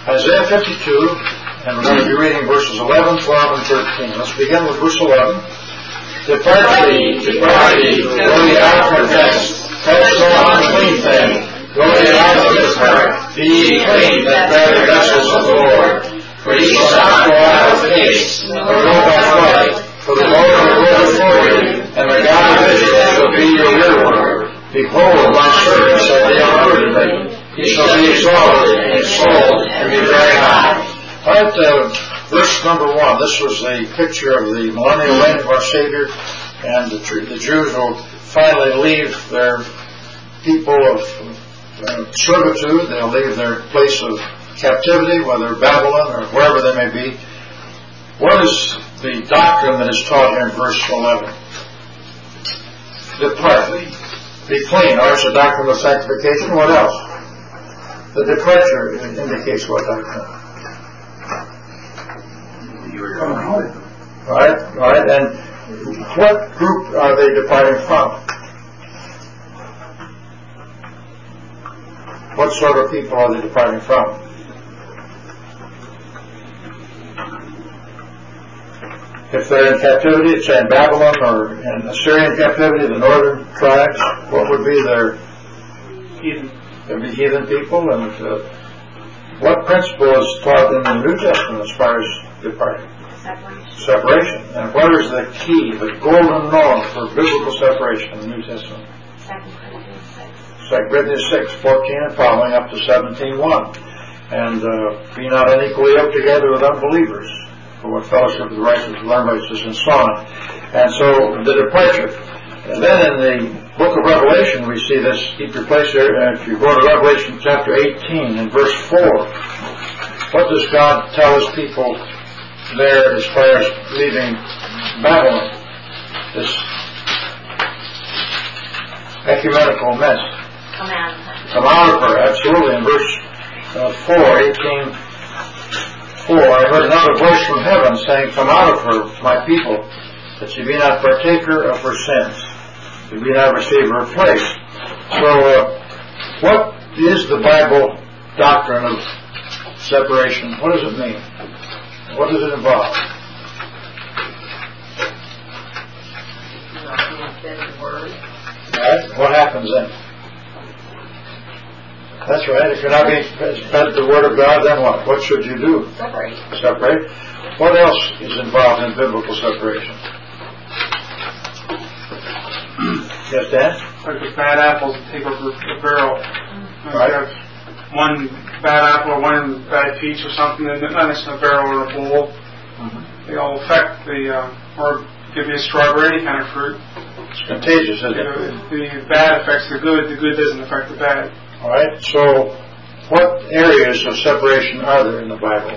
Isaiah 52, and we're going to be reading verses 11, 12, and 13. Let's begin with verse 11. Depart ye, go ye out from hence, touch no unclean thing, go ye out of his heart, be ye clean that bear the vessels of the Lord. For ye shall not go out with haste, nor go by flight, for the Lord will go before you, and the God of Israel shall be your rearward. Behold, my servant shall be uprooted me. He shall be exalted and extolled and be very high. All right, verse number 1. This was a picture of the millennial reign of our Savior, and the Jews will finally leave their people of servitude. They'll leave their place of captivity, whether Babylon or wherever they may be. What is the doctrine that is taught here in verse 11? Depart, be clean. Or it's a doctrine of sanctification. What else? The departure indicates what doctrine? Right. And what group are they departing from? What sort of people are they departing from? If they're in captivity, it's in Babylon or in Assyrian captivity, the northern tribes, what would be their heathen? There'd be heathen people. And what principle is taught in the New Testament as far as departing? Separation. And what is the key, the golden law for biblical separation in the New Testament? 2 Corinthians 6, 14 and following up to 17:1. And be not unequally yoked together with unbelievers. For what fellowship of the righteous with unrighteous, and so on. And so the departure. And then in the book of Revelation we see this. Keep your place there. And if you go to Revelation chapter 18 and verse 4, what does God tell his people there as far as leaving Babylon? This ecumenical mess. Come out of her. Absolutely. In verse 18:4, I heard another voice from heaven saying, come out of her, my people, that ye be not partaker of her sins, that ye be not receiver of plagues. So, what is the Bible doctrine of separation? What does it mean? What does it involve? Right? What happens then? That's right. If you're not being fed the Word of God, then what? What should you do? Separate. What else is involved in biblical separation? Yes, Dan? Like the bad apples take over the barrel. Right. You have one bad apple or one bad peach or something, and not necessarily a barrel or a bowl. Mm-hmm. They all affect or give you a strawberry, any kind of fruit. It's contagious, isn't it? The bad affects the good doesn't affect the bad. All right, so what areas of separation are there in the Bible?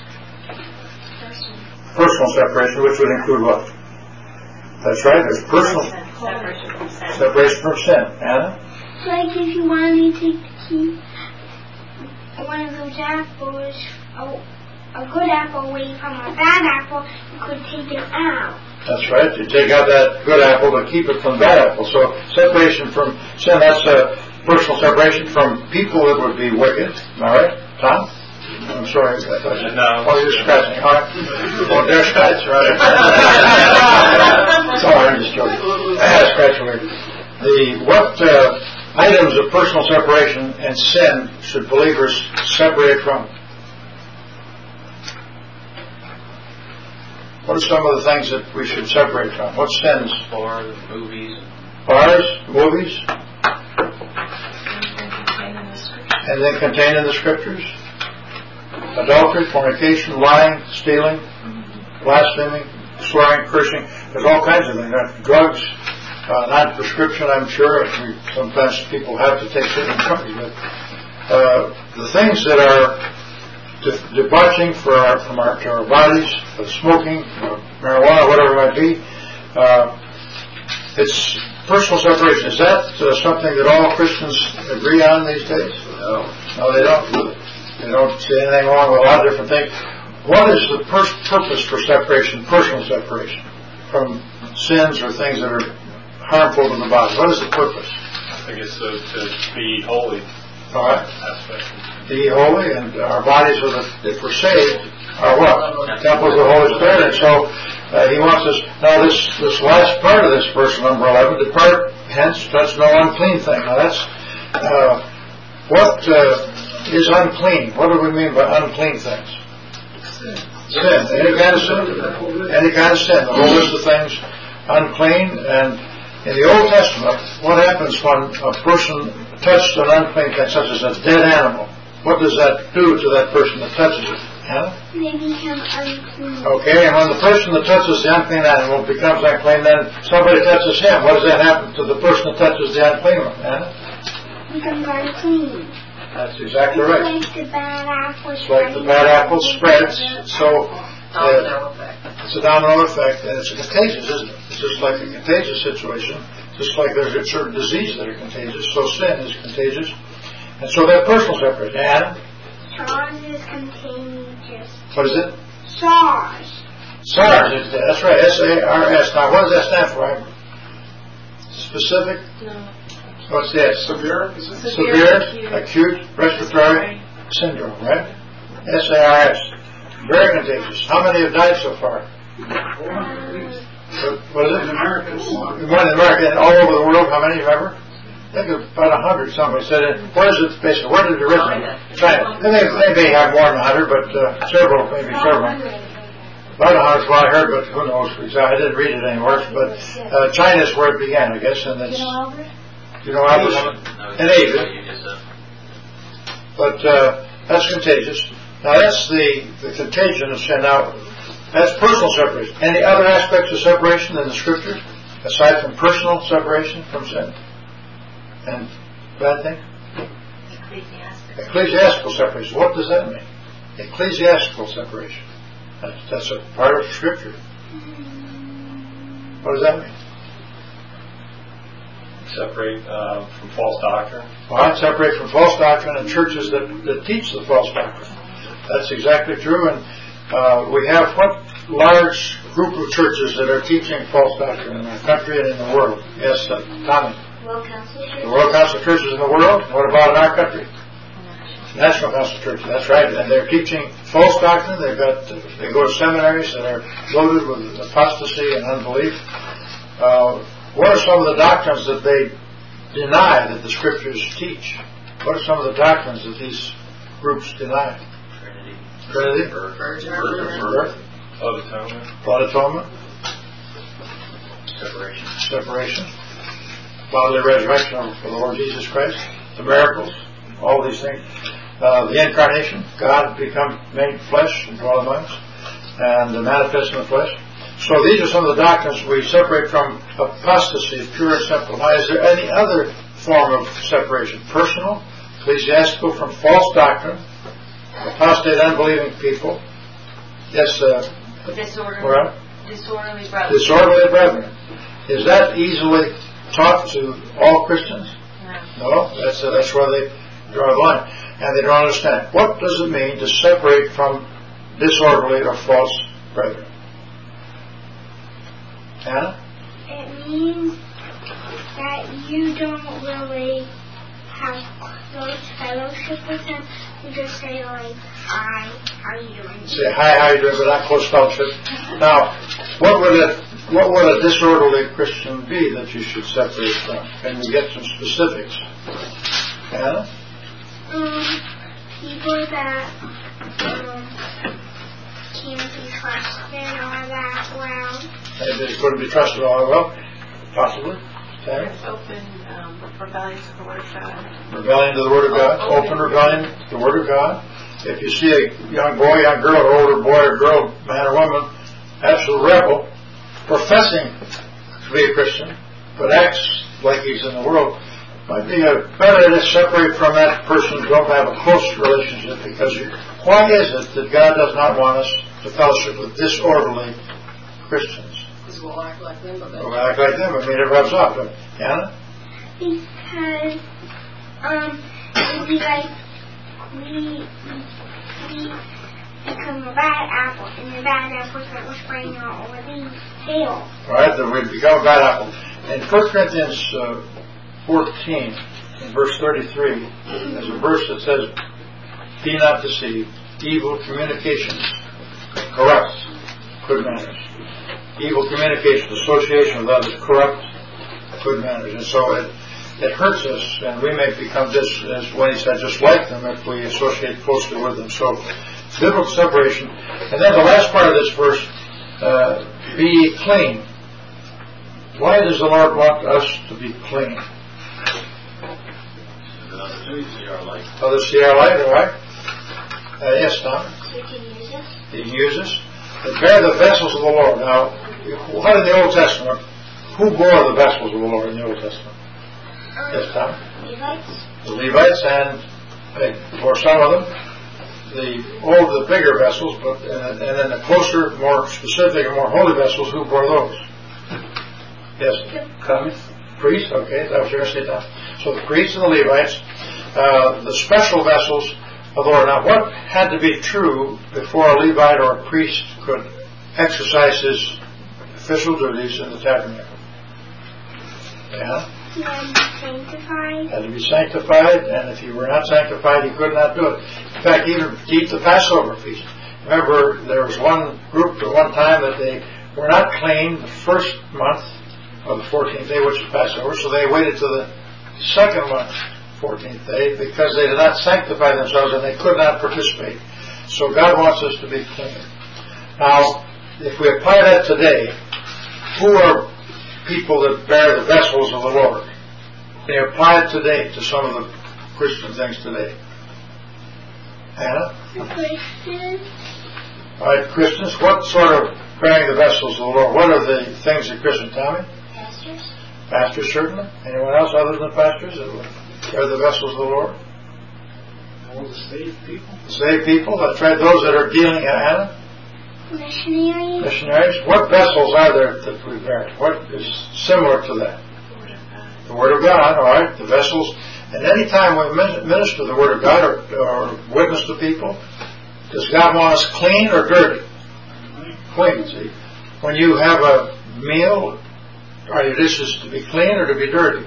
Personal separation, which would include what? That's right, there's personal separation from sin. Anna? Like if you wanted to keep one of those apples, a good apple away from a bad apple, you could take it out. That's right, you take out that good apple to keep it from bad apple. So separation from sin, that's personal separation from people that would be wicked. All right, Tom? I'm sorry. No. Oh, you're scratching. All right. Oh, they're scratching, right? Sorry, I'm just joking. Scratching weird. What items of personal separation and sin should believers separate from? What are some of the things that we should separate from? What sins? Bars, movies. Bars, movies? And then contained in the Scriptures? Adultery, fornication, lying, stealing, blaspheming, swearing, cursing. There's all kinds of things. Drugs, not prescription, I'm sure. Sometimes people have to take certain drugs. But the things that are debauching to our bodies, smoking, marijuana, whatever it might be, it's personal separation. Is that something that all Christians agree on these days? No, they don't. They don't see anything wrong with a lot of different things. What is the purpose for separation, personal separation, from sins or things that are harmful to the body? What is the purpose? I think it's to be holy. All right. aspect. Be ye holy, and our bodies, if we're saved, are what? Temples of the Holy Spirit. And so he wants us. Now this last part of this verse, number 11, depart hence, touch no unclean thing. Now that's what is unclean. What do we mean by unclean things? Sin. Any kind of sin. Any kind of sin. The whole list of things unclean. And in the Old Testament, what happens when a person touched an unclean thing, such as a dead animal? What does that do to that person that touches it? Hannah? They become unclean. Okay, and when the person that touches the unclean animal becomes unclean, then somebody touches him. What does that happen to the person that touches the unclean one? Hannah? Becomes unclean. That's exactly right. It's like the bad apple It's like the bad apple spreads. So it's a domino effect, and it's contagious, isn't it? It's just like a contagious situation, just like there's a certain disease that are contagious. So sin is contagious. And so that personal separation. Hannah? SARS is contagious. What is it? SARS. SARS. That's right. SARS. Now, what does that stand for? Right? Specific? No. What's that? Severe? Severe acute respiratory syndrome, right? SARS. Very contagious. How many have died so far? What is it? In America. One in America. And all over the world, how many, remember? I think about 100. Somebody said it. Where is it basically? Where did it originate? China. They may have more than 100, but several, maybe several. About 100 is what I heard, but who knows exactly. I didn't read it anywhere. But China is where it began, I guess. And it's, you know, in Asia. But that's contagious. Now that's the contagion of sin. Now that's personal separation. Any other aspects of separation in the Scriptures aside from personal separation from sin? And bad thing? Ecclesiastical separation. What does that mean? Ecclesiastical separation. That's a part of Scripture. What does that mean? Separate from false doctrine. Well, separate from false doctrine and churches that teach the false doctrine. That's exactly true. And we have what large group of churches that are teaching false doctrine in our country and in the world? Yes, Tommy. The World Council of Churches in the world. What about in our country? National Council of Churches. That's right. And they're teaching false doctrine. They go to seminaries that are loaded with apostasy and unbelief. What are some of the doctrines that they deny that the Scriptures teach? What are some of the doctrines that these groups deny? Trinity. Birth. Blood atonement. Separation. Bodily resurrection of the Lord Jesus Christ. The miracles. All these things. The incarnation. God become made flesh and dwell among us. And manifest in the flesh. So these are some of the doctrines we separate from apostasy, pure and simple. Now, is there any other form of separation? Personal, ecclesiastical, from false doctrine, apostate, unbelieving people. Yes, Disorderly brethren. Disorderly brethren. Is that easily taught to all Christians? No. That's where they draw the line. And they don't understand. What does it mean to separate from disorderly or false brethren? Hannah? It means that you don't really have close fellowship with them. You just say like, hi, how are you doing? Say hi, how are you doing, but not close fellowship. Now, what would a disorderly Christian be that you should separate from? Can we get some specifics? Hannah? People that can't be trusted all that well. Maybe they couldn't be trusted all that well. Possibly. Okay. Open rebellion to the Word of God. Rebellion to the Word of God. Open rebellion to the Word of God. If you see a young boy, young girl, or older boy or girl, man or woman, absolute rebel, professing to be a Christian, but acts like he's in the world, might be better to separate from that person who don't have a close relationship, because why is it that God does not want us to fellowship with disorderly Christians? Because we'll act like them. We'll act like them. I mean, it rubs off. Anna? Because it'd be like we become a bad apple, and the bad apples that we're spraying all over the field. All right, then we become a bad apple. In 1 Corinthians 14, in verse 33, there's a verse that says, "Be not deceived. Evil communications corrupts good manners." Evil communication, association with others, corrupt good manners. And so it hurts us, and we may become just, as Wayne said, just like them if we associate closely with them. So, biblical separation. And then the last part of this verse, be clean. Why does the Lord want us to be clean? Others see our light, all right? Yes, Tom? You can use it. He can use us. They bear the vessels of the Lord. Now, what in the Old Testament? Who bore the vessels of the Lord in the Old Testament? Yes, Tom? Levites. The Levites, and for some of them, the bigger vessels, but and then the closer, more specific, and more holy vessels. Who bore those? Yes, priests. Okay, that was your say that. So the priests and the Levites, the special vessels of the Lord. Now, what had to be true before a Levite or a priest could exercise his official duties in the tabernacle? Yeah. He had to be sanctified. Had to be sanctified, and if he were not sanctified, he could not do it. In fact, even to keep the Passover feast. Remember, there was one group at one time that they were not clean the first month of the 14th day, which is Passover, so they waited to the second month, 14th day, because they did not sanctify themselves and they could not participate. So God wants us to be clean. Now, if we apply that today, who are people that bear the vessels of the Lord? They apply it today to some of the Christian things today. Hannah? Christians. All right, Christians, what sort of bearing the vessels of the Lord? What are the things that Christians, Tommy? Pastors. Pastors, certainly. Anyone else other than pastors that would bear the vessels of the Lord? All the saved people. Saved people, that's right. Those that are dealing, Hannah? Missionaries. Missionaries. What vessels are there that we bear? What is similar to that? The Word of God, all right. The vessels. And any time we minister the Word of God or witness to people, does God want us clean or dirty? Clean, see. When you have a meal, are your dishes to be clean or to be dirty?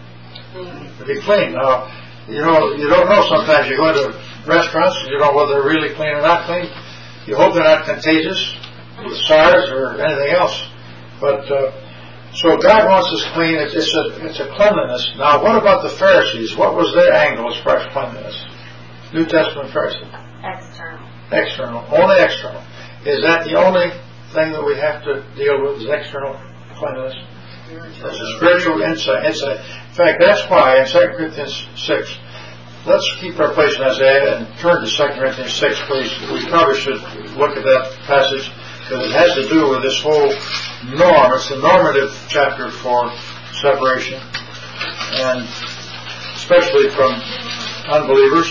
To be clean. Now, you don't know sometimes. You go to restaurants and you don't know whether they're really clean or not clean. You hope they're not contagious with SARS or anything else. But so God wants us clean. It's a cleanliness. Now, what about the Pharisees? What was their angle as far as cleanliness? New Testament Pharisees. External. External. Only external. Is that the only thing that we have to deal with is external cleanliness? There's a spiritual insight. In fact, that's why in 2 Corinthians 6, let's keep our place in Isaiah and turn to 2 Corinthians 6, please. We probably should look at that passage because it has to do with this whole norm. It's the normative chapter for separation, and especially from unbelievers.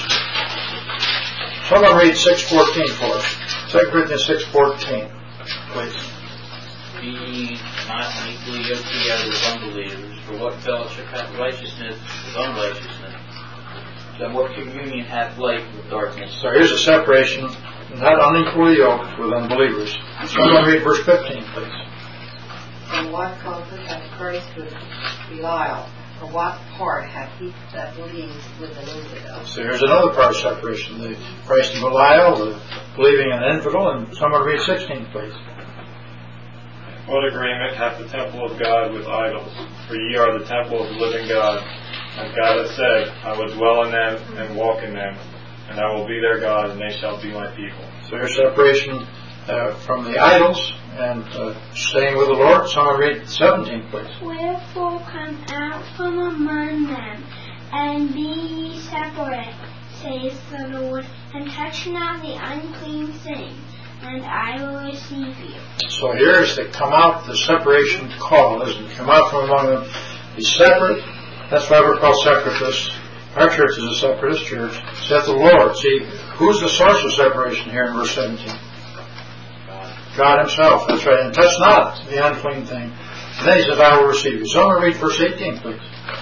Someone read 6:14 for us. 2 Corinthians 6:14, please. Be not equally yoked together with unbelievers, for what fellowship hath righteousness with unrighteousness? And what communion hath light with darkness? So here's a separation, not unequally yoked with unbelievers. Someone read verse 15, please. And what comfort hath Christ with Belial? Or what part hath he that believes with an infidel? So here's another part of separation. The Christ and Belial, the believing in an infidel, and someone read 16, please. What agreement hath the temple of God with idols? For ye are the temple of the living God. And God hath said, I will dwell in them and walk in them, and I will be their God, and they shall be my people. So here's separation from the idols and staying with the Lord. Someone read 17, please. Wherefore come out from among them, and be ye separate, saith the Lord, and touch not the unclean thing, and I will receive you. So here's the come out, the separation call, isn't it? Come out from among them, be separate. That's why we're called separatists. Our church is a separatist church. Saith the Lord. See, who's the source of separation here in verse 17? God Himself. That's right. And touch not the unclean thing. And then He says, I will receive you. Someone read verse 18, please.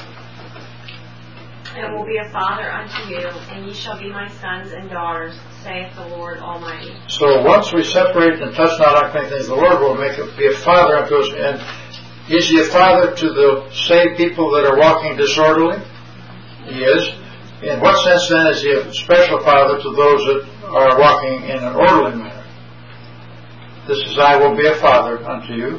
And will be a father unto you, and ye shall be my sons and daughters, saith the Lord Almighty. So once we separate and touch not unclean things, the Lord will be a father unto us. And is He a father to the saved people that are walking disorderly? He is. In what sense then is he a special father to those that are walking in an orderly manner? This is, I will be a father unto you.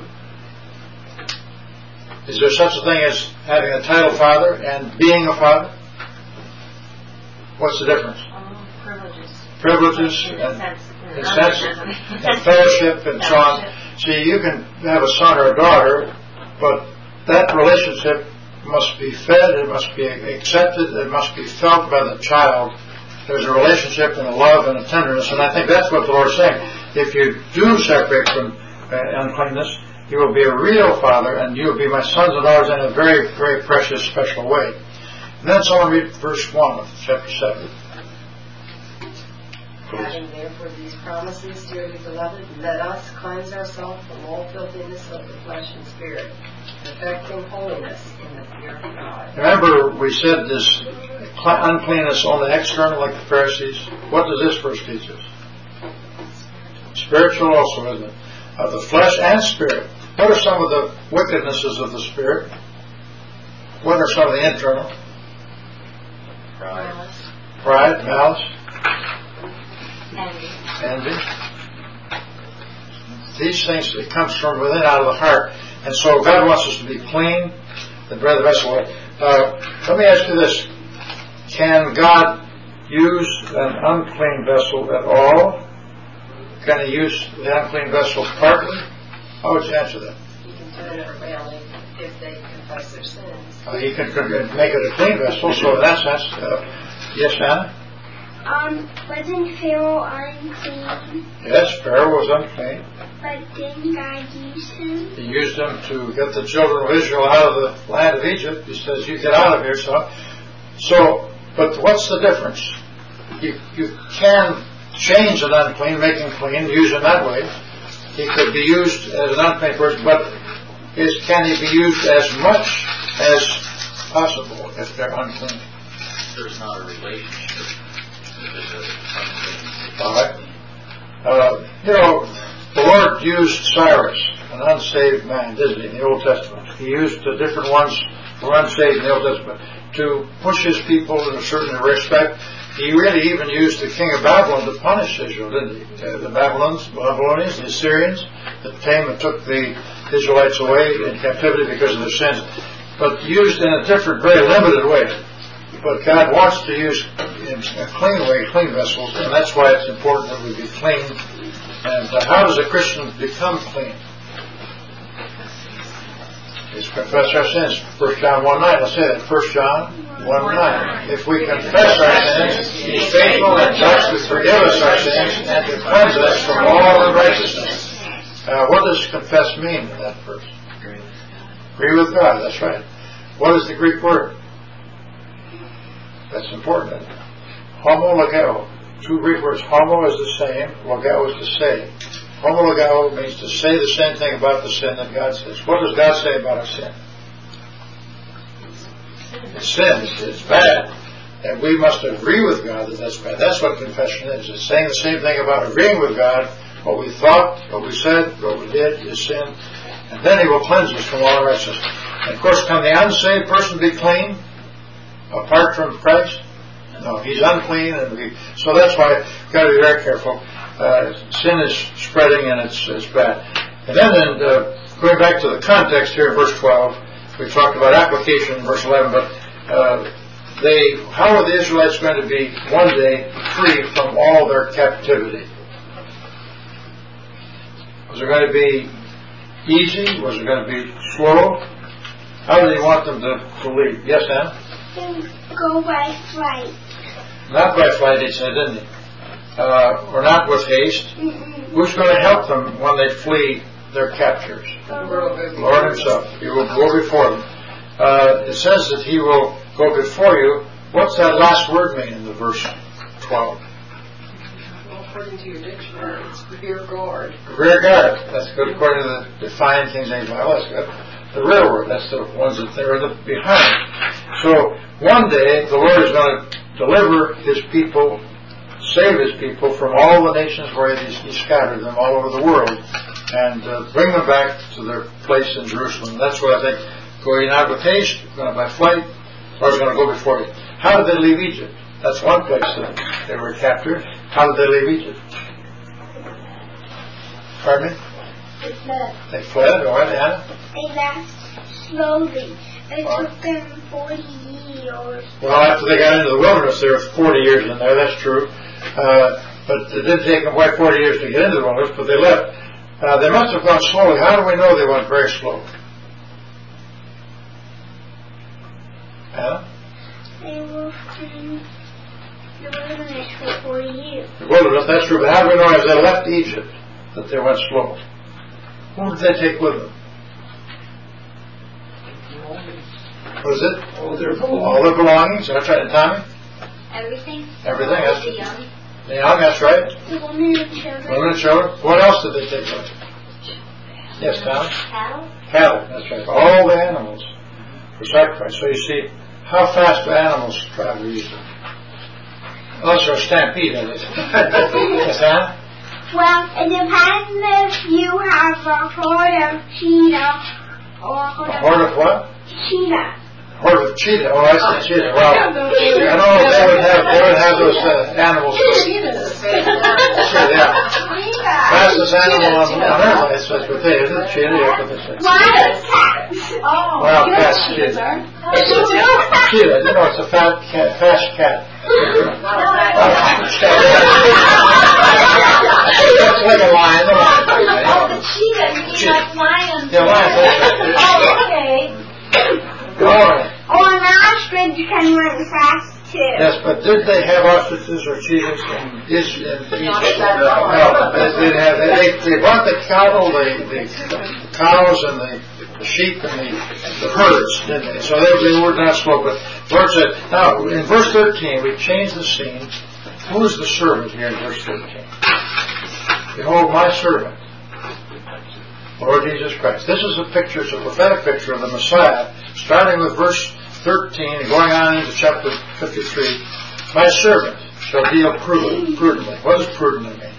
Is there such a thing as having a title father and being a father? What's the difference? Privileges and fellowship and so on. See, you can have a son or a daughter, but that relationship must be fed, it must be accepted, it must be felt by the child. There's a relationship and a love and a tenderness, and I think that's what the Lord is saying. If you do separate from uncleanness, you will be a real father, and you will be my sons and daughters in a very, very precious, special way. And then someone read verse 1 of chapter 7. Having therefore these promises, dearly beloved, let us cleanse ourselves from all filthiness of the flesh and spirit, perfecting holiness in the fear of God. Remember, we said this uncleanness only external, like the Pharisees. What does this verse teach us? Spiritual also, isn't it? Of the flesh and spirit. What are some of the wickednesses of the spirit? What are some of the internal? Pride, malice. Envy. These things, it comes from within, out of the heart. And so God wants us to be clean and bear the vessel. Let me ask you this. Can God use an unclean vessel at all? Can he use the unclean vessel partly? How would you answer that? He can turn it around if they confess their sins. He can make it a clean vessel, so in that sense, yes, Anna? Wasn't Pharaoh unclean? Yes, Pharaoh was unclean. But didn't God use him? He used him to get the children of Israel out of the land of Egypt. He says, you get out of here, son. So, but what's the difference? You can change an unclean, make him clean, use him that way. He could be used as an unclean person, but can he be used as much as possible if they're unclean? There's not a relationship. All right. The Lord used Cyrus, an unsaved man, didn't he, in the Old Testament? He used different ones who were unsaved in the Old Testament to push his people in a certain respect. He really even used the king of Babylon to punish Israel, didn't he? The Babylonians, the Assyrians, that came and took the Israelites away in captivity because of their sins, but used in a different, very limited way. But God wants to use in a clean way, clean vessels, and that's why it's important that we be clean. And how does a Christian become clean? Is confess our sins. 1 John 1:9. Let's say that. 1 John 1:9. If we confess our sins, He's faithful and just to forgive us our sins and to cleanse us from all unrighteousness. What does confess mean in that verse? Agree with God. That's right. What is the Greek word? That's important. Homologeo. Two Greek words. Homo is the same. Logeo is to say. Homologeo means to say the same thing about the sin that God says. What does God say about our sin? It's sin. It's bad. And we must agree with God that that's bad. That's what confession is. It's saying the same thing about agreeing with God. What we thought, what we said, what we did is sin. And then He will cleanse us from all unrighteousness. And of course, can the unsaved person be clean apart from Christ? No, he's unclean, and so that's why we've got to be very careful. Sin is spreading, and it's bad. And then going back to the context here in verse 12, we talked about application in verse 11, but how are the Israelites going to be one day free from all their captivity? Was it going to be easy? Was it going to be slow? How did He want them to leave? Yes, Anne? Go by flight. Not by flight, He said, didn't He? Or not with haste. Who's going to help them when they flee their captors? The Lord Himself. He will go before them. It says that He will go before you. What's that last word mean in the verse 12? Well, according to your dictionary, it's rear guard. Rear guard. That's good according to the defined King James Bible. That's good. The rearward. That's the ones that they're behind. So one day the Lord is going to deliver His people, save His people from all the nations where He scattered them all over the world, and bring them back to their place in Jerusalem. That's what I think. Going out with haste, going by flight, the Lord's going to go before you. How did they leave Egypt? That's one place that they were captured. How did they leave Egypt? Pardon me? They fled. They fled, all right, Anna? They left slowly. It took them 40 years. Well, after they got into the wilderness, there were 40 years in there, that's true. But it did take them quite 40 years to get into the wilderness, but they left. They must have gone slowly. How do we know they went very slow? Anna? They were in the wilderness for 40 years. The wilderness, that's true. But how do we know as they left Egypt that they went slow? Who did they take with them? Was it? All their belongings. That's right. And Tommy? Everything. Everything. That's the young. The young, that's right. The women and children. Women and children. What else did they take with them? Yes, Tommy? Cattle. Cattle. That's right. All the animals for sacrifice. So you see, how fast do animals travel usually? Unless they're a stampede, that is. Yes, Anna? Well, it depends if you have a horde of cheetah or A horde of what? cheetah. Horde of cheetah. Oh, I see cheetah. Well, I don't know if they would have those animals. Cheetah, yeah. Fastest animal on earth, that's what they is. Cheetah, yeah, what they say. Wild cats. Oh, Wild cats, cheetah. Cheetah, you know, it's a fast cat. It's like a lion. Oh, the cheetah, you mean like lions. Yeah, lions. Oh, okay. All right. Oh, an ostrich can run fast too. Yes, but did they have ostriches or cheetahs in Egypt? No, they brought the cattle, the cows and the sheep and the herds, didn't they? So they were not slow. But Lord said, now in verse 13 we changed the scene. Who is the servant here in verse 13? Behold, my servant, Lord Jesus Christ. This is a picture, it's a prophetic picture of the Messiah, starting with verse 13 and going on into chapter 53. My servant shall deal prudently. What does prudently mean?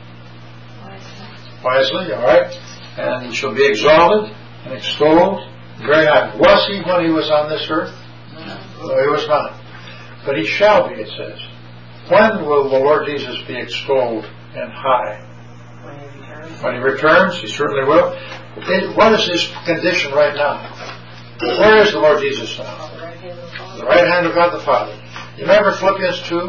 Wisely, all right. And he shall be exalted and extolled very high. Was he when he was on this earth? No, he was not. But he shall be, it says. When will the Lord Jesus be extolled and high? When he returns, he certainly will. What is his condition right now? Where is the Lord Jesus now? The right hand of God the Father. You remember Philippians 2?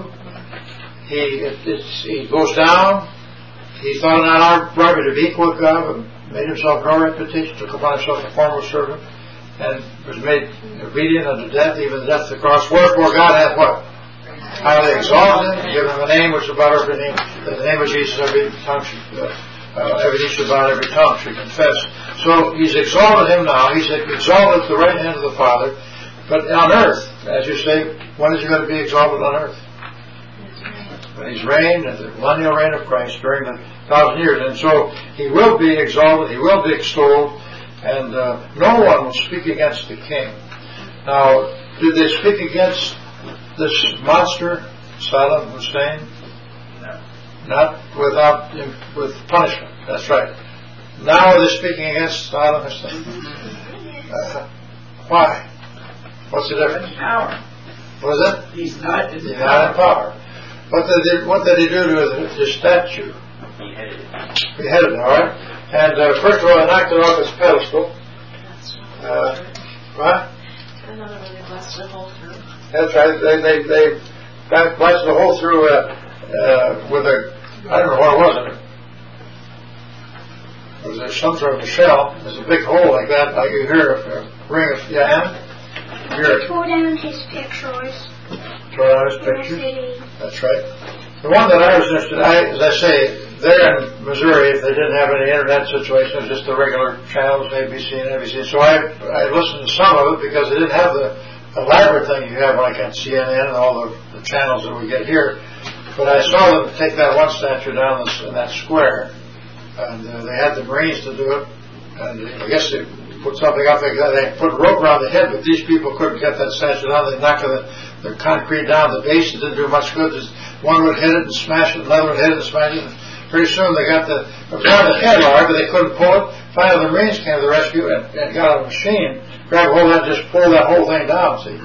He goes down. He thought it not robbery to be equal with God, but made himself no reputation, took upon himself the form of a servant, and was made obedient unto death, even the death of the cross. Wherefore God hath what? Highly exalted him, and given him a name which is above every name, that the name of Jesus every tongue should every knee should bow, every tongue should confess. So he's exalted him now. He's exalted at the right hand of the Father. But on earth, as you say, when is he going to be exalted on earth? When he's reigned at the millennial reign of Christ during the 1,000 years. And so he will be exalted, he will be extolled, and no one will speak against the king. Now, did they speak against this monster, Saddam Hussein? Not with punishment. That's right. Now are they speaking against Saddam Hussein? Why? What's the difference? Power. What is it? He's not in power. What did he do to his statue? Beheaded it, all right? And first of all, they knocked it off its pedestal. What? Another one they blasted a hole through. That's right. They blasted a hole through with a, I don't know what it was. It was some sort of a shell. There's a big hole like that. Like you hear a ring of, yeah, They tore down his pictures. Tore down his pictures. That's right. The one that I was interested in, as I say, there in Missouri, if they didn't have any internet situation, it was just the regular channels, ABC and NBC. So I listened to some of it because they didn't have the elaborate thing you have like on CNN and all the channels that we get here. But I saw them take that one statue down in that square, and they had the Marines to do it. And I guess they put something up. They put a rope around the head, but these people couldn't get that statue down. They knocked the concrete down the base. It didn't do much good. One would hit it and smash it, another would hit it and smash it. Pretty soon they got the head all right, but they couldn't pull it. Finally, the Marines came to the rescue and got a machine, grabbed a hold of that, and just pulled that whole thing down. See,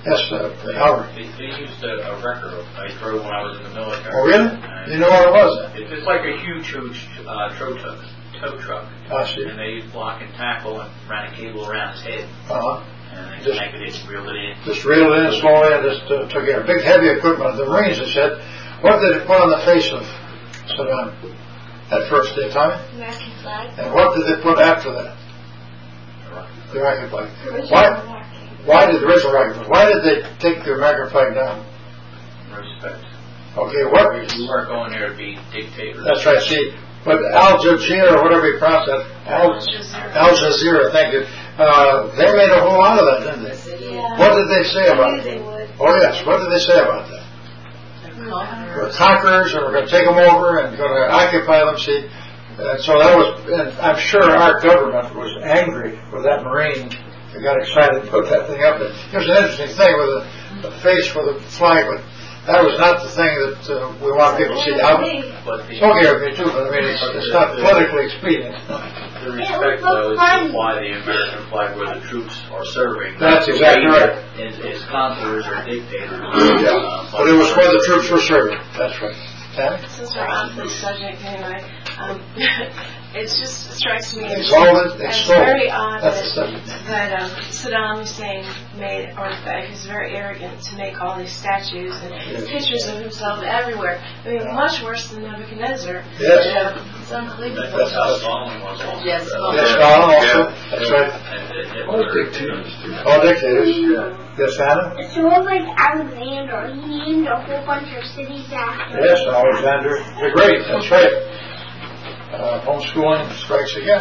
Yes, Albert. They used a wrecker I drove when I was in the military. Oh, really? You know what it was? It's like a huge tow truck. I see. And they used block and tackle and ran a cable around his head. Uh-huh. And they connected it and reeled it in. Just reeled it in slowly and just took it. Big heavy equipment. The Marines, they said, what did it put on the face of Saddam at first, did Tommy? American flag. And what did they put after that? The American flag. Why did the original American flag? Why did they take the American flag down? Respect. Okay, what? We weren't going there to be dictators. That's right, see. But Al Jazeera, or whatever you pronounce that, Al Jazeera, thank you. They made a whole lot of that, didn't they? Yeah. What did they say about it? Oh, yes. What did they say about that? We're conquerors, and we're going to take them over and going to occupy them. See, and so that was. And I'm sure our government was angry with that Marine. They got excited and put that thing up there. Here's an interesting thing with the face with the flag, but that was not the thing that we want people to see. It's okay with me too, but I mean, it's not politically expedient. The respect, though, is to fly the American flag where the troops are serving. That's exactly right. As conquerors or dictators. But it was where the troops were serving. That's right. Since we're on this subject anyway, it just strikes me as very odd that Saddam Hussein made, or that he's very arrogant to make all these statues and pictures of himself everywhere. I mean, much worse than Nebuchadnezzar. Yes. It's unbelievable. That's how Solomon was also. Yes, Stalin also. That's right. All dictators. All dictators. Yes, Anna? It's sort of like Alexander. He named a whole bunch of cities after him. Yes, Alexander the Great. That's right. Homeschooling strikes again.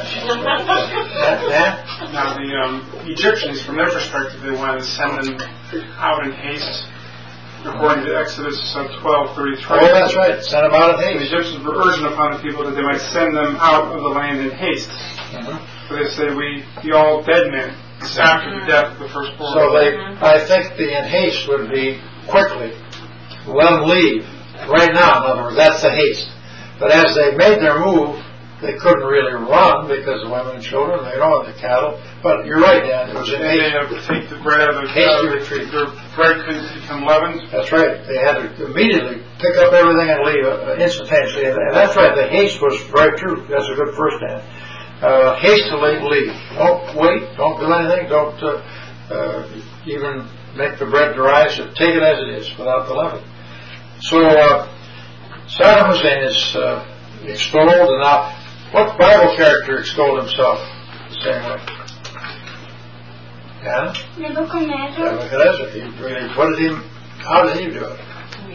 Now the Egyptians, from their perspective, they wanted to send them out in haste, according to Exodus 12:33. Oh, that's right. Send them out in The haste. Egyptians were urging upon the people that they might send them out of the land in haste. So they say, we be all dead men. It's after the death of the firstborn. So I think the in haste would be quickly. Let them leave. Right now, in other words, that's the haste. But as they made their move, they couldn't really run because the women and children, they know, the cattle. But you're right, Dan. It was in haste. They had to take the bread of hasty retreat. Their bread couldn't become leavened. That's right. They had to immediately pick up everything and leave instantaneously. And that's right. The haste was very true. That's a good first Dan. Hastily leave. Don't wait. Don't do anything. Don't even make the bread dry. So take it as it is without the leaven. So Saddam Hussein is extolled. And now, what Bible character extolled himself the same way? Anna? Nebuchadnezzar. Nebuchadnezzar. How did he do it?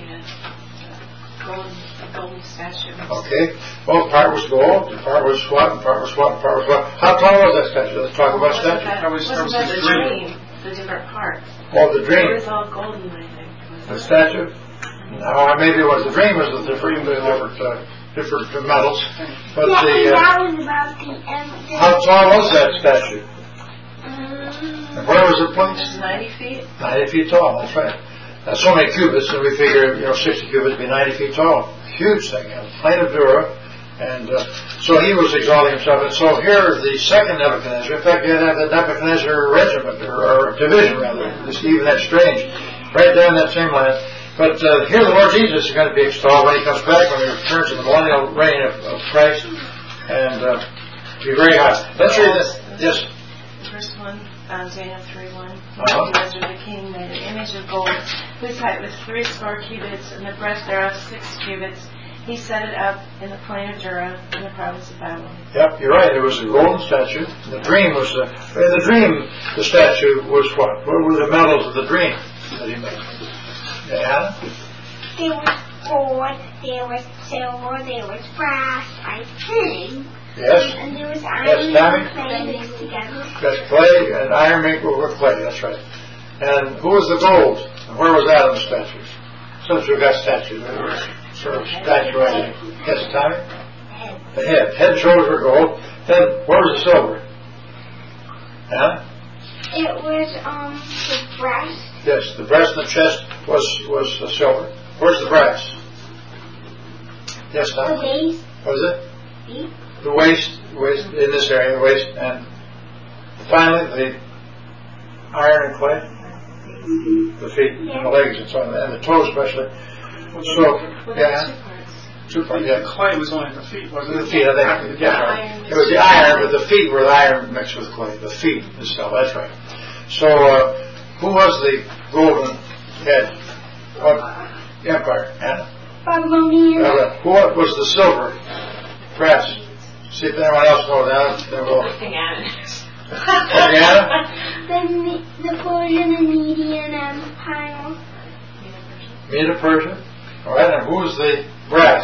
Golden statue. Okay. Well, part was gold, and part was what, and part was what, and part was what. How tall was that statue? Let's talk about statue. Wasn't that the dream? The different parts. Oh, the dream. It was all golden, I think. The statue? No, maybe it was. The dream was the different metals. But that was about the end. How tall was that statue? And where was it placed? 90 feet. 90 feet tall, that's right. That's so many cubits, and we figure, 60 cubits would be 90 feet tall. Huge thing, a plain of Dura. And so he was exalting himself. And so here, the second Nebuchadnezzar, in fact, you had to have the Nebuchadnezzar regiment, or division rather, even that strange, right there in that same land. But here the Lord Jesus is going to be extolled when he comes back, when he returns to the millennial reign of Christ, and be very high. Let's read this. Yes. Verse 1, Daniel 3:1. Nebuchadnezzar the king made an image of gold, whose height was 60 cubits, and the breadth thereof 6 cubits. He set it up in the plain of Dura, in the province of Babylon. Yep, you're right. It was a golden statue. The dream was the statue was what? What were the metals of the dream that he made? Yeah. There was gold, there was silver, there was brass, I think. Yes. And there was iron and clay mixed together. That's clay and iron mingled with clay, that's right. And who was the gold? And where was that on the statues? Since we've got statues, sort of statue right. Yes, Tommy? The head. Head and shoulders were gold. Then where was the silver? Huh? It was the breast. Yes, the breast and the chest was the silver. Where's the brass? Yes, Tommy? The waist. What is it? The waist in this area, the waist, and finally the iron and clay. The feet and the legs and so on, and the toes especially. So, yeah. 2 parts, yeah. Clay was only the feet, wasn't it? The feet, I think. Yeah. It was the iron, but the feet were the iron mixed with clay. The feet itself, that's right. So, who was the golden head of empire? Anna? Babylonian. What was the silver brass? See if anyone else knows that. The Persian and Median Empire. Medo-Persia. All right, and who was the brass?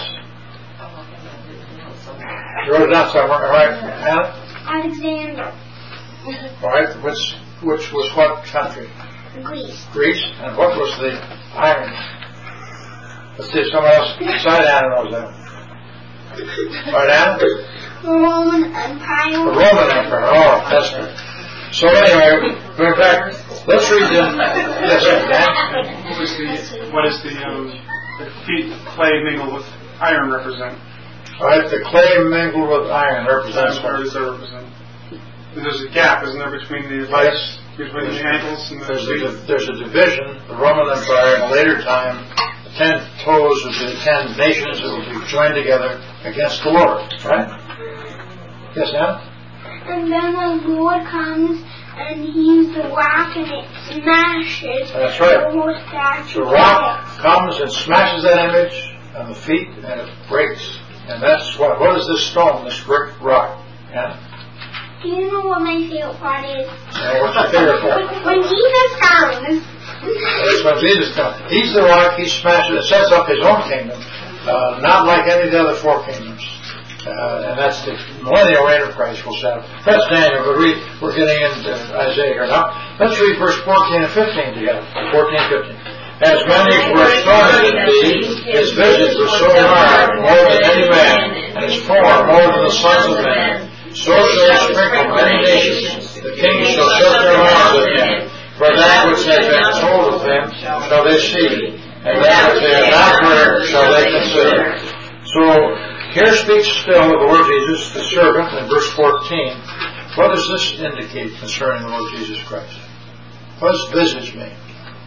You wrote it down somewhere, all right, Anna? Alexander. All right, which was what country? Greece. Greece. And what was the iron? Let's see if someone else beside Anna knows that. All right, Anna? The Roman Empire. The Roman Empire. Oh, that's good. So anyway, going back, let's read them. Yes, Dan? What is the feet clay mingled with iron represent? All right, the clay mingled with iron represents what? Where does that represent? There's a gap, isn't there, between the legs, between the ankles and the feet? There's a division. The Roman Empire, in a later time, the 10 toes of the 10 nations that will be joined together against the Lord. Right? Yes, Anna? And then the Lord comes and he's the rock and it smashes. That's right. The whole statue. The rock comes and smashes that image on the feet and it breaks. And that's what is this stone, this brick rock? Anna? Do you know what my favorite part is? What's your favorite part? When Jesus comes. That's when Jesus comes. He's the rock, he smashes it, sets up his own kingdom, not like any of the other 4 kingdoms. And that's the millennial reign of Christ will set up. That's Daniel, but we're getting into Isaiah here now. Let's read verse 14 and 15 together. 14 and 15. As many were astonished at thee, his visage was so marred, more than any man, and his form more than the sons of men. So shall he sprinkle many nations. The kings shall shut their mouths at him. For that which has been told of him shall they see, and that which they have not heard shall they consider. So, here speaks still of the Lord Jesus, the servant, in verse 14. What does this indicate concerning the Lord Jesus Christ? What does visage mean?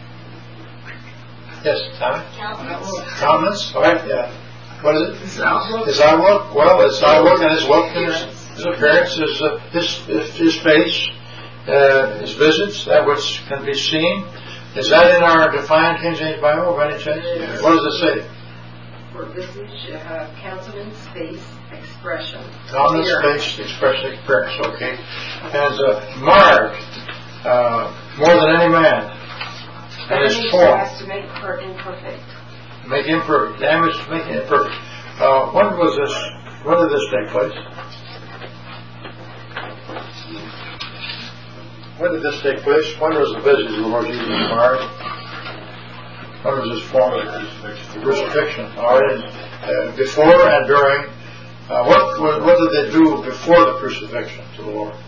Yes, Tommy? Countenance. All right, yeah. What is it? His outlook. His outlook. Well, his outlook and his look and his appearance, his face, his visage, that which can be seen. Is that in our defined King James Bible by any chance? Yes. What does it say? For visage, countenance, face, expression. Countenance, face, expression, appearance. Okay. And marred, more than any man. And his form. To make imperfect. Make imperfect. Damage to make it imperfect. When did this take place? When did this take place? When was the visage of the Lord Jesus marred? When was his form? Crucifixion. All right. Before and during. What did they do before the crucifixion to the Lord?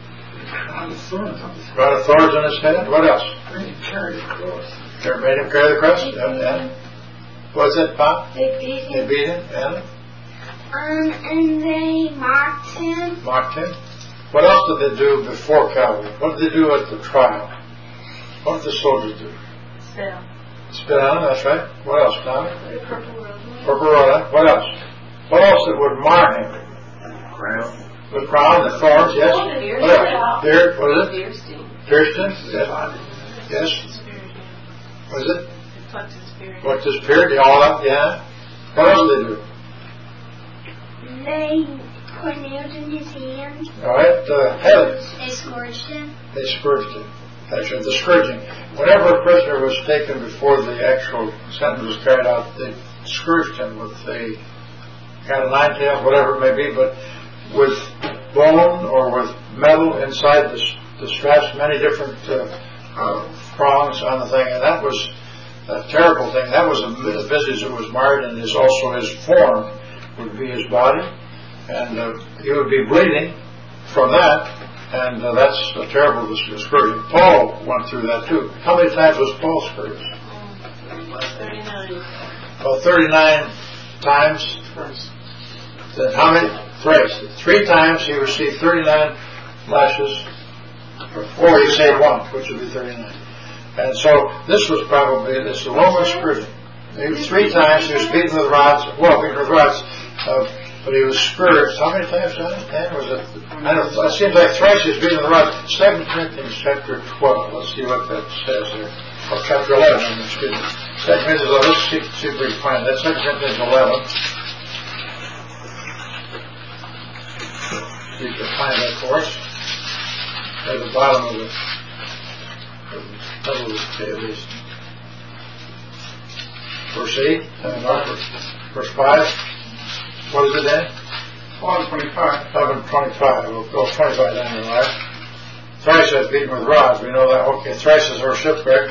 Brought thorns on his head. What else? Made him carry the cross. Made him carry the cross? Yeah. What's that, Pop? They beat him. They beat him, and? And they mocked him. Mocked him? What else did they do before Calvary? What did they do at the trial? What did the soldiers do? Spit on. Spit on him, that's right. What else, Tommy? The purple robe. Purple robe. What else? What else that would mar him? Crown. The crown, the thorns, yes. Oh, the beard. What else? Beard, what is it? Beersteen. Beersteen? Yes. What is it? Plucked his beard. Plucked his beard, all up, yeah. What else did they do? They put nails in his hands. All right, head. They scourged him. They scourged him. That's right, the scourging. Whenever a prisoner was taken before the actual sentence was carried out, they scourged him with a kind of nine-tail, whatever it may be, but with bone or with metal inside the straps, many different prongs on the thing, and that was a terrible thing. That was a visage that was marred, and also his form would be his body, and he would be bleeding from that, and that's a terrible scourging. Paul went through that too. How many times was Paul scourged? 39. Well, 39 times. How many? Thrice. 3 times he received 39 lashes. Or he saved 1, which would be 39. And so this was probably this Roman scourging. 3 times he was beaten with rods. Well, beaten with rods, but he was scourged. How many times? 10 was it? I don't know. It seems like thrice he was beaten with rods. 2 Corinthians chapter 12. Let's see what that says there. Or chapter 11. Excuse me. 2 Corinthians 11. Let's see if we can find that. 2 Corinthians 11. You can find that for us. At the bottom of the middle of the page. Verse 8, verse 5. What is it then? 11:25. 11:25. We'll go 25 down the line. Thrice has beaten with rods. We know that. Okay, thrice is our shipwreck.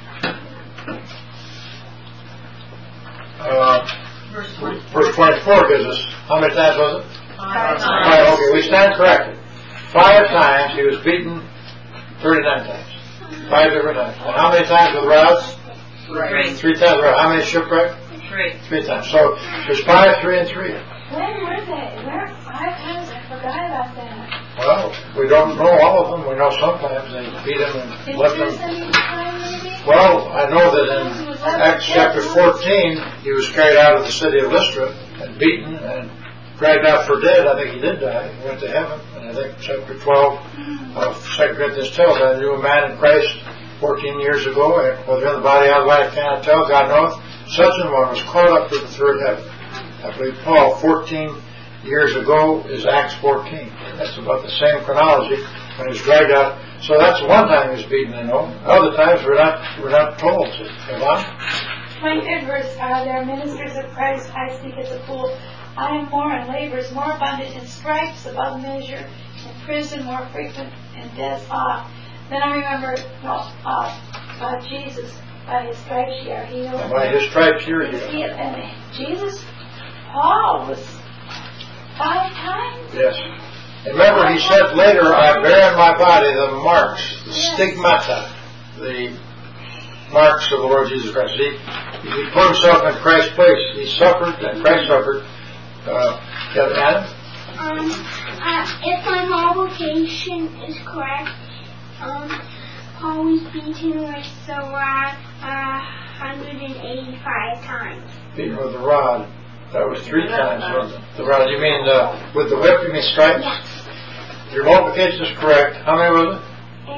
Verse 24 gives us, how many times was it? 5 times. 5. Okay, we stand corrected. 5 times he was beaten 39 times. 5 different times. And how many times with rods? 3. 3 times. How many shipwreck? 3 times. So there's 5, 3, and 3. When were they? Where 5 times? I forgot about that. Well, we don't know all of them. We know sometimes they beat him and left him. Well, I know that in Acts chapter 14, he was carried out of the city of Lystra and beaten and dragged out for dead. I think he did die. He went to heaven. And I think chapter 12 of 2 Corinthians tells I knew a man in Christ 14 years ago, whether in the body or out of the body, I cannot tell, God knoweth. Such an one was caught up to the third heaven. I believe Paul, 14 years ago, is Acts 14. That's about the same chronology when he was dragged out. So that's one time he was beaten, I know. Other times we're not told. Yvonne? 25th verse, there are ministers of Christ, I speak as a fool. I am more in labors, more abundant in stripes above measure, in prison more frequent, and death oft. Then I remember, Jesus, by his stripes ye are healed. And by his stripes you are healed. And Jesus, Paul was 5 times. Yes. And remember, he said later, I bear in my body the marks, the stigmata, the marks of the Lord Jesus Christ. He put himself in Christ's place. He suffered, and Christ suffered. Adam? If my multiplication is correct, Paul was beaten with the rod 185 times. Beaten with the rod. That was 3 times, wasn't it? The rod. You mean with the whip, you mean stripes? Yes. Your multiplication is correct. How many was it?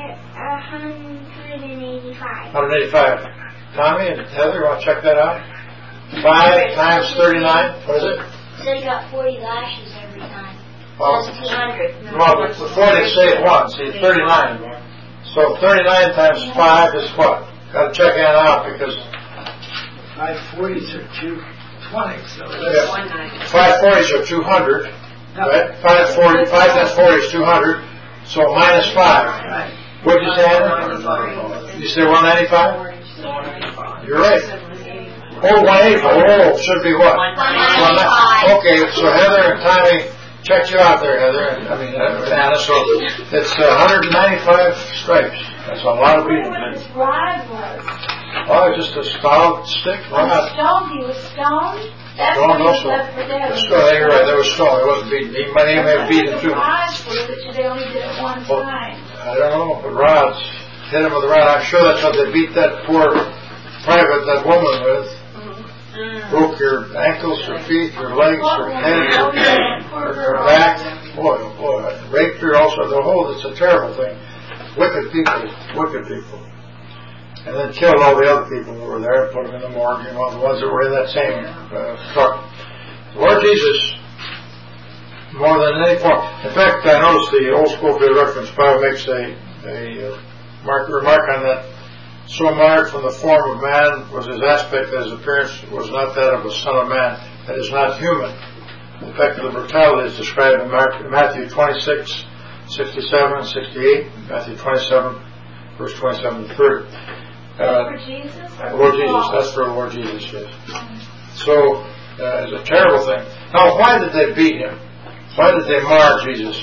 185. 185. Tommy and Heather, you want to check that out? 5 times 39. What is it? So you got 40 lashes every time. Well, 200. Well, the 40 say 1, see, 39. So 39 times 5 is what? Got to check that out because 540s are 220, so yeah. 540s are 200. Right? 5 times 40 is 200. So minus 5. Right. What did you say, Heather? You say 195? You're right. Oh, 185. Oh, should be what? 195. Okay, so Heather and Tommy checked you out there, Heather. Anna, so it's 195 stripes. That's a lot of beating. What his rod was. Oh, just a solid stick rod. He was stoned. That's Stone when he was also. left for dead. You're right, there was stone. It wasn't beaten. He may have beaten too. Rods were that they only did it one time. I don't know, but rods. Hit him with a rod. I'm sure that's what they beat that poor private, that woman with. Broke your ankles, your feet, your legs, your head, your back. Boy, oh boy. Raped her also. The whole, it's a terrible thing. Wicked people. And then killed all the other people who were there and put them in the morgue, the ones that were in that same truck. The Lord Jesus, more than any form. In fact, I noticed the Old Schofield Reference Bible makes a remark on that. So marred from the form of man was his aspect that his appearance was not that of a son of man, that is not human. In fact, the brutality is described in Matthew 26, 67 and 68, Matthew 27, verse 27 to 30. For Jesus? Lord Jesus, that's for Lord Jesus, yes. So, it's a terrible thing. Now, why did they beat him? Why did they mar Jesus?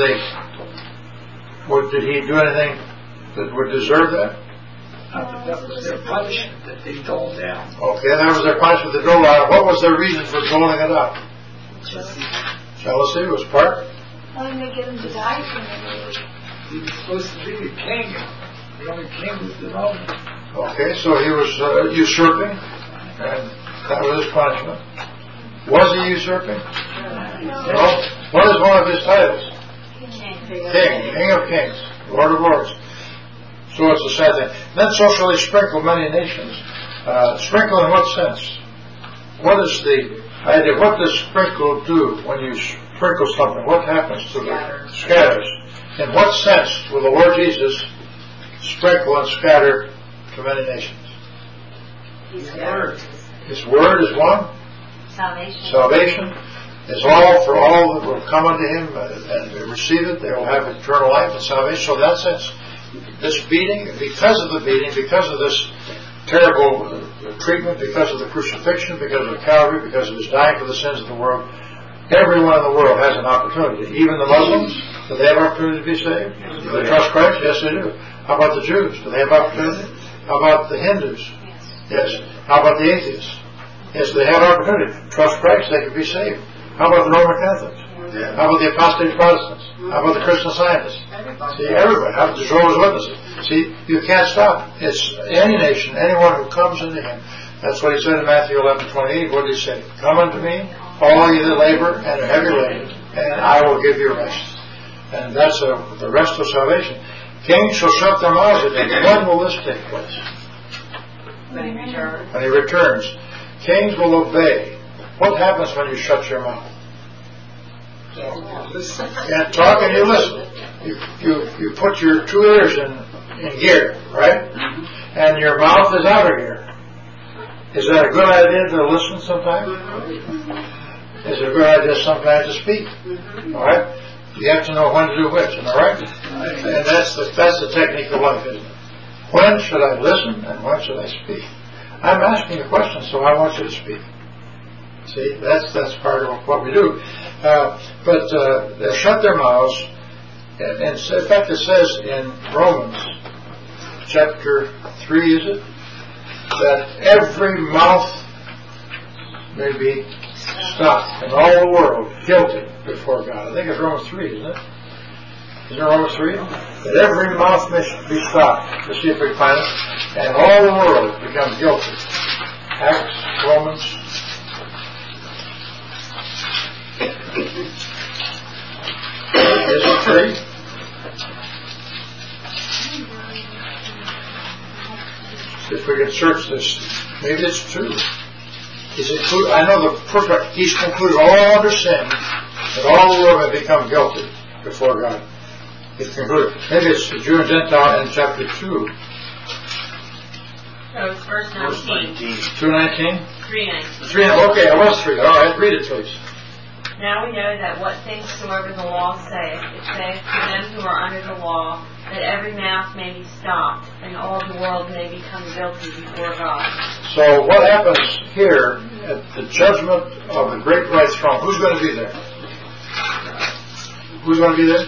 Did he do anything that would deserve that? That was their punishment that they doled out. Okay, that was their punishment that they doled out. What was their reason for doling it out? Jealousy was part. Why didn't they get him to die from it? He was supposed to be the king. The only king was the Roman. Okay, so he was usurping, and that was his punishment. Was he usurping? No. What is one of his titles? King of kings, Lord of lords. So it's a sad thing. Then so shall they sprinkle many nations. Sprinkle in what sense? What is the idea? What does sprinkle do when you sprinkle something? What happens to the scatters? In what sense will the Lord Jesus sprinkle and scatter to many nations? His word. His word is one. Salvation is all for all that will come unto him and receive it. They will have eternal life and salvation. So in that sense, this beating, because of the beating, because of this terrible treatment, because of the crucifixion, because of Calvary, because of his dying for the sins of the world, everyone in the world has an opportunity. Even the Muslims, do they have opportunity to be saved? Do they trust Christ? Yes, they do. How about the Jews? Do they have opportunity? How about the Hindus? Yes. How about the atheists? Yes, they have opportunity. Trust Christ, they can be saved. How about the Roman Catholics? How about the apostate Protestants? How about the Christian Scientists? See, everybody. How about the Jehovah's Witnesses? See, you can't stop. It's any nation, anyone who comes into him. That's what he said in Matthew 11:28. What did he say? Come unto me, all ye that labor and are heavy laden, and I will give you rest. And that's the rest of salvation. Kings shall shut their mouths again. When will this take place? When he returns. When he returns. Kings will obey. What happens when you shut your mouth? Can't talk and you listen. You put your two ears in gear, right? And your mouth is out of gear. Is that a good idea to listen sometimes? Is it a good idea sometimes to speak? All right? You have to know when to do which, am I right? And that's the technique of life, isn't it? When should I listen and when should I speak? I'm asking a question, so I want you to speak. See, that's part of what we do. But they shut their mouths, and in fact it says in Romans chapter 3, is it? That every mouth may be stopped in all the world guilty before God. I think it's Romans 3, isn't it? Isn't it Romans 3? That every mouth may be stopped to see if we can find it, and all the world become guilty. Acts, Romans. Is it 3? If we can search this, maybe it's 2. I know the perfect. He's concluded all under sin, that all the world may become guilty before God. He's concluded. Maybe it's the Jew and Gentile in chapter 2. So it's verse 19. 2:19? 3:19. 3. Okay, I was 3. All right, read it, please. Now we know that what things soever the law saith, it saith to them who are under the law, that every mouth may be stopped, and all the world may become guilty before God. So what happens here at the judgment of the great white throne? Who's going to be there? Who's going to be there?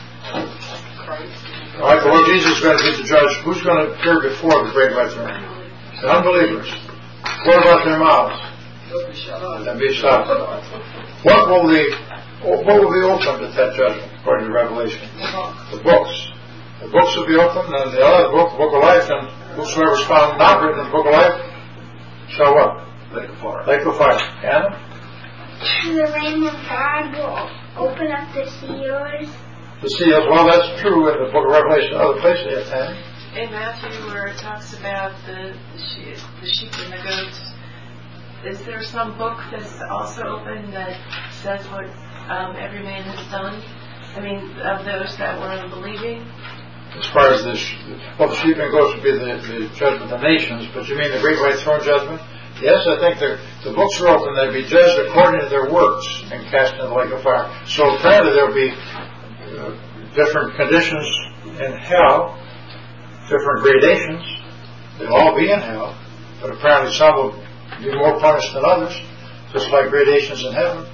All right, the Lord Jesus is going to be the judge. Who's going to appear before the great white throne? The unbelievers. What about their mouths? They'll be shut. What will be opened at that judgment, according to Revelation? The books. The books will be opened, and the other book, the book of life, and whosoever is found not written in the book of life shall what? Lake of fire. Lake of fire. Anna? The Lamb of God will open up the seals. The seals. Well, that's true in the book of Revelation. Other places, yes, Anna? In Matthew, where it talks about the sheep and the goats, is there some book that's also open that says what every man has done? I mean, of those that were unbelieving? As far as the sheep and goats would be the judgment of the nations, but you mean the great white throne judgment? Yes, I think the books are open. They'll be judged according to their works and cast into the lake of fire. So apparently there will be different conditions in hell, different gradations. They'll all be in hell, but apparently some will be more punished than others, just like gradations in heaven.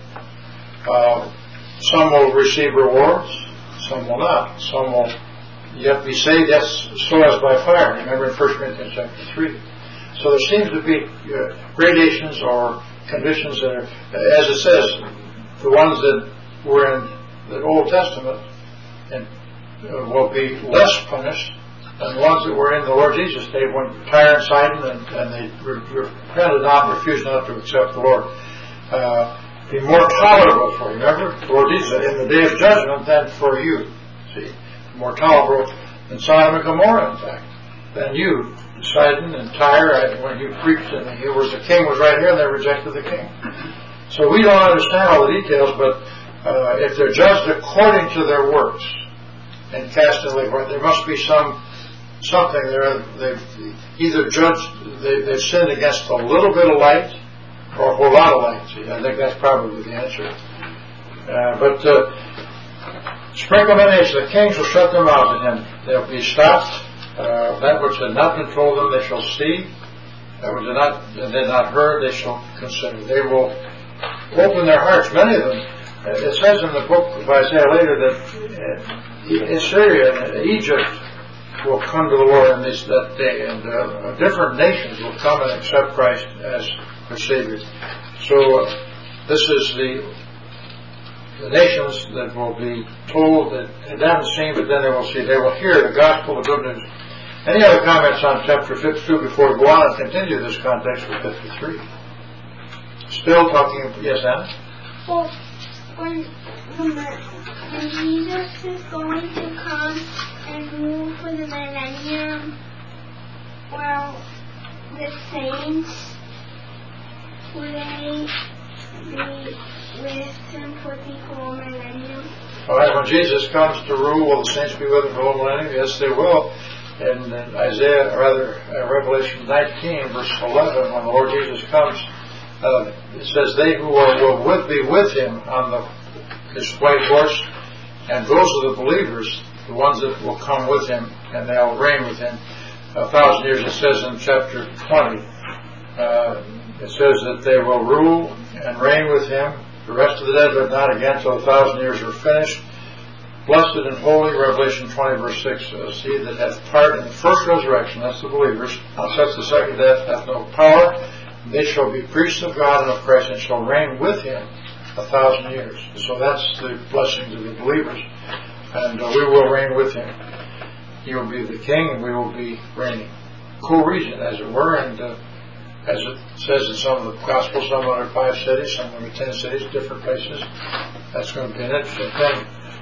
Some will receive rewards, some will not. Some will yet be saved, yes, so as by fire. Remember in 1 Corinthians chapter 3. So there seems to be gradations or conditions that are, as it says, the ones that were in the Old Testament and will be less punished And the ones that were in the Lord Jesus, they went Tyre and Sidon, and they repented not and refused not to accept the Lord. Be more tolerable for you. Remember, the Lord Jesus said, in the day of judgment than for you. See, more tolerable than Sodom and Gomorrah, in fact, than you, Sidon and Tyre. When you preached, and the king was right here, and they rejected the king. So we don't understand all the details, but if they're judged according to their works and cast in the lake, there must be something there. They've either they've sinned against a little bit of light or a whole lot of light. See, I think that's probably the answer. But sprinkle the nation, the kings will shut their mouths at him. They'll be stopped. That which had not been told them, they shall see. That which they had not heard, they shall consider. They will open their hearts. Many of them. It says in the book of Isaiah later that Assyria and Egypt will come to the Lord in that day, and different nations will come and accept Christ as their Savior. So this is the nations that will be told that they haven't seen, but then they will see. They will hear the gospel of good news. Any other comments on chapter 52 before we go on and continue this context with 53? Still talking, yes, Anna? Well, when Jesus is going to come and rule for the millennium, well, the saints, will they be with him for the whole millennium? All right, when Jesus comes to rule, will the saints be with him for the whole millennium? Yes, they will. In Revelation 19, verse 11, when the Lord Jesus comes, it says, they who will be with him on his white horse, and those are the believers, the ones that will come with him, and they'll reign with him 1,000 years. It says in chapter 20, it says that they will rule and reign with him. The rest of the dead live not again till 1,000 years are finished. Blessed and holy, Revelation 20, verse 6, he that hath part in the first resurrection, that's the believers, now such the second death hath no power. They shall be priests of God and of Christ, and shall reign with him 1,000 years. So that's the blessings of the believers. And we will reign with him. He will be the king, and we will be reigning. Co-regent, as it were, and as it says in some of the Gospels, some are 5 cities, some are 10 cities, different places. That's going to be an interesting thing.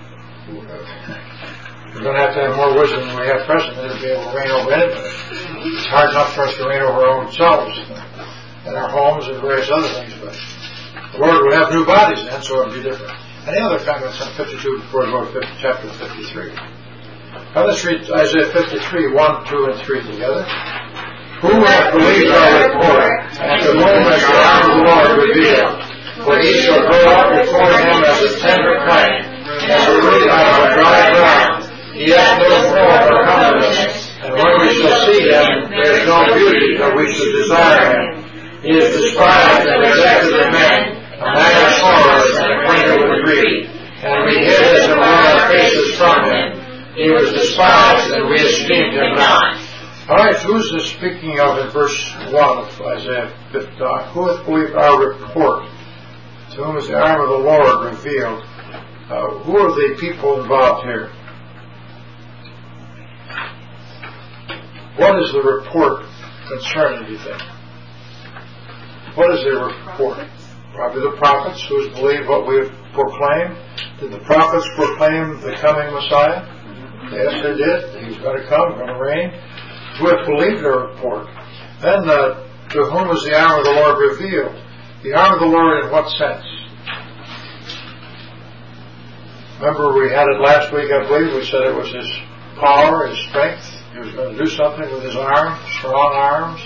We're going to have more wisdom than we have presently to be able to reign over anybody. It's hard enough for us to reign over our own selves and our homes and various other things, but the Lord would have new bodies then, so it would be different. Any other comments on 52 before we go to chapter 53? Now let's read Isaiah 53, 1, 2, and 3 together. Who hath believed our report, and to whom has the arm of the Lord revealed? For he shall grow up before him as a tender plant, and a root out of a dry ground. He hath no form or comeliness, and when we shall see him, there is no beauty that we should desire him. He is despised and rejected of men, a man of sorrows and acquainted with grief, and we hid as it were our faces from him. He was despised, and we esteemed him not. All right, who's this speaking of in verse 1 of Isaiah 59? Who hath believed our report? To whom is the arm of the Lord revealed? Who are the people involved here? What is the report concerning, do you think? What is the report? Probably the prophets who believe what we have proclaimed. Did the prophets proclaim the coming Messiah? Yes, they did. He's going to come, going to reign. Who have believed their report? Then, to whom is the arm of the Lord revealed? The arm of the Lord in what sense? Remember, we had it last week, I believe. We said it was his power, his strength. He was going to do something with his arm, strong arms.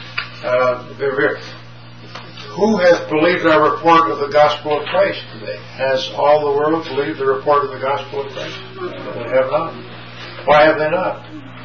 Who hath believed our report of the gospel of Christ today? Has all the world believed the report of the gospel of Christ? They have not. Why have they not?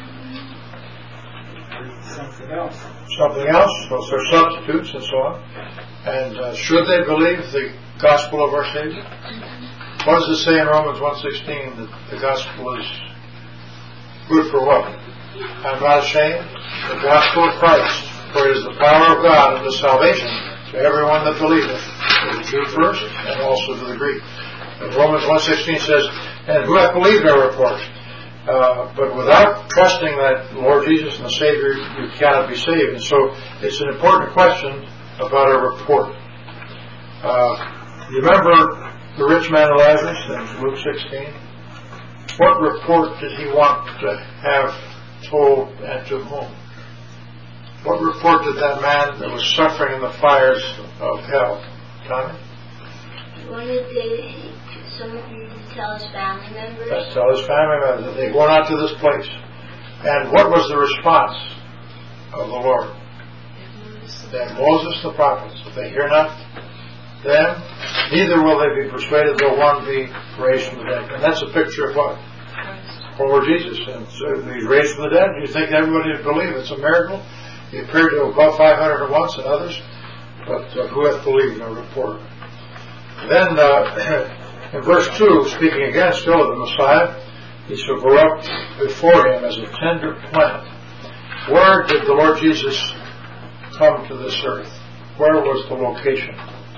Something else. Something else? Well, they're substitutes and so on. And should they believe the gospel of our Savior? What does it say in Romans 1:16 that the gospel is good for what? I'm not ashamed. The gospel of Christ, for it is the power of God unto salvation to everyone that believeth, to the Jew first and also to the Greek. And Romans 1:16 says, and who hath believed our report? But without trusting that Lord Jesus and the Savior, you cannot be saved. And so it's an important question about a report. You remember the rich man and Lazarus in Luke 16? What report did he want to have told and to whom? What report did that man that was suffering in the fires of hell? Tommy? Wanted someone to tell his family members. Let's tell his family members that they're going out to this place. And what was the response of the Lord? Then Moses the prophets, if they hear not them, neither will they be persuaded though one be raised from the dead. And that's a picture of what? Lord Jesus. And so be raised from the dead. Do you think everybody would believe it's a miracle? He appeared to above 500 at once and others, but who hath believed no report? Then in verse 2, speaking again still of the Messiah, he shall grow up before him as a tender plant. Where did the Lord Jesus come to this earth? Where was the location?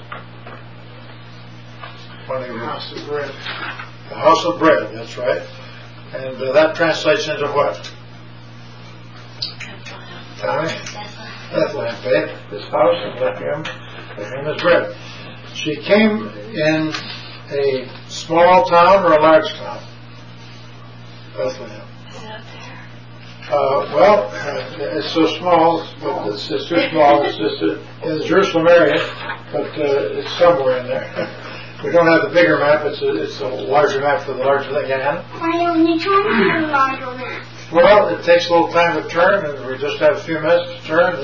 The house of bread. The house of bread, that's right. And that translates into what? Tommy? Bethlehem. Faith, this house, and Bethlehem is bread. She came in a small town or a large town? Bethlehem. Well, it's so small, but it's too small. It's just in the Jerusalem area, but it's somewhere in there. We don't have the bigger map. It's a larger map for the larger thing. Yeah, why don't you turn to the larger map? Well, it takes a little time to turn, and we just have a few minutes to turn.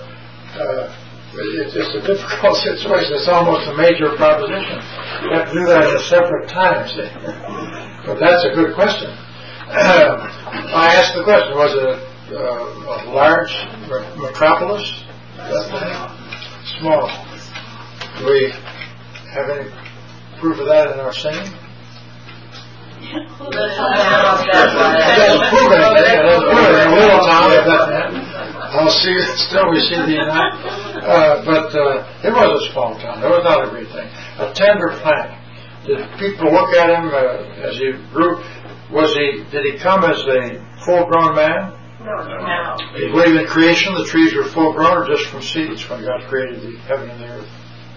It's a difficult situation. It's almost a major proposition. You have to do that at a separate time, see? But that's a good question. I asked the question, was it a large metropolis? Small. Do we have any proof of that in our singing? It doesn't prove anything. It doesn't prove it in a little town like Bethlehem. I'll see it. Still we see the United. But it was a small town. It was not a great thing. A tender plant. Did people look at him as he grew? Did he come as a full-grown man? No. Did he believe in creation? The trees were full-grown, or just from seeds when God created the heaven and the earth?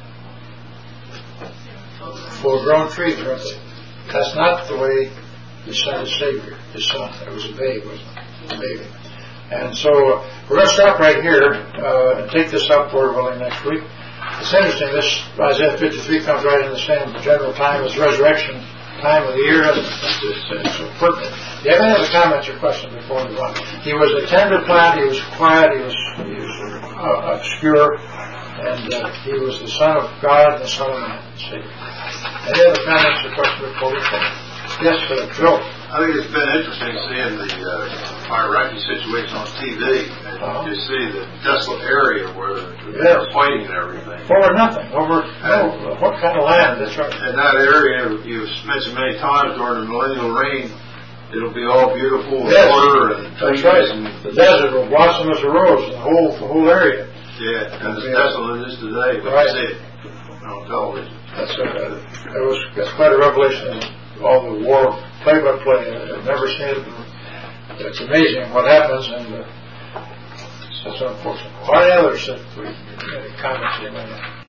Full-grown trees, weren't they? That's not the way he sent his Savior, his Son. It was a babe, wasn't it? A baby. And so we're going to stop right here and take this up, Lord willing, next week. It's interesting. This Isaiah 53 comes right in the same general time as resurrection time of the year. It's so pertinent. Do you have any other comments or questions before we move on? He was a tender plant. He was quiet. He was obscure. And he was the Son of God and the Son of Man. See? Any other comments or questions before we finish? Yes, Joe. I think it's been interesting seeing the Iraqi situation on TV. And you see the desolate area where they're fighting and everything. Over nothing. What kind of land? That's right. In that area, you've mentioned many times during the millennial reign, it'll be all beautiful water and trees. That's right. The desert will blossom as a rose in the whole area. Yeah, and as desolate as it is today, but you see it on television. That's quite a revelation. All the war play-by-play. I've never seen it. It's amazing what happens, and it's so unfortunate. Any others that we comments?